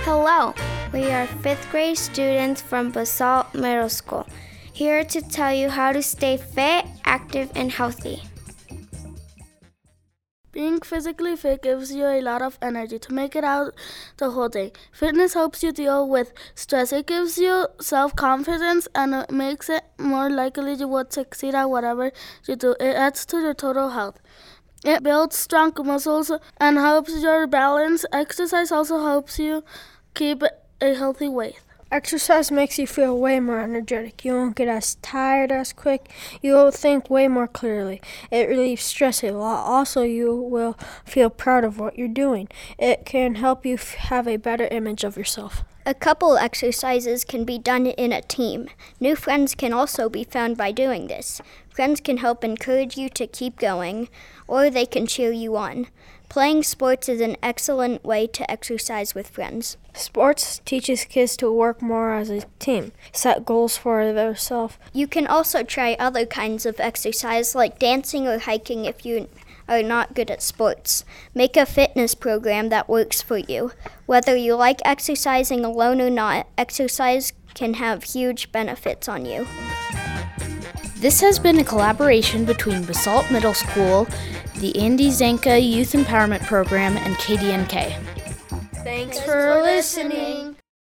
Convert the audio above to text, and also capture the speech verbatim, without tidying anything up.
Hello, we are fifth grade students from Basalt Middle School, here to tell you how to stay fit, active, and healthy. Being physically fit gives you a lot of energy to make it out the whole day. Fitness helps you deal with stress. It gives you self-confidence and it makes it more likely you would succeed at whatever you do. It adds to your total health. It builds strong muscles and helps your balance. Exercise also helps you keep a healthy weight. Exercise makes you feel way more energetic. You won't get as tired as quick. You'll think way more clearly. It relieves stress a lot. Also, you will feel proud of what you're doing. It can help you f- have a better image of yourself. A couple exercises can be done in a team. New friends can also be found by doing this. Friends can help encourage you to keep going, or they can cheer you on. Playing sports is an excellent way to exercise with friends. Sports teaches kids to work more as a team, set goals for themselves. You can also try other kinds of exercise like dancing or hiking if you are not good at sports. Make a fitness program that works for you. Whether you like exercising alone or not, exercise can have huge benefits on you. This has been a collaboration between Basalt Middle School, the Andy Zanka Youth Empowerment Program, and K D N K. Thanks for listening.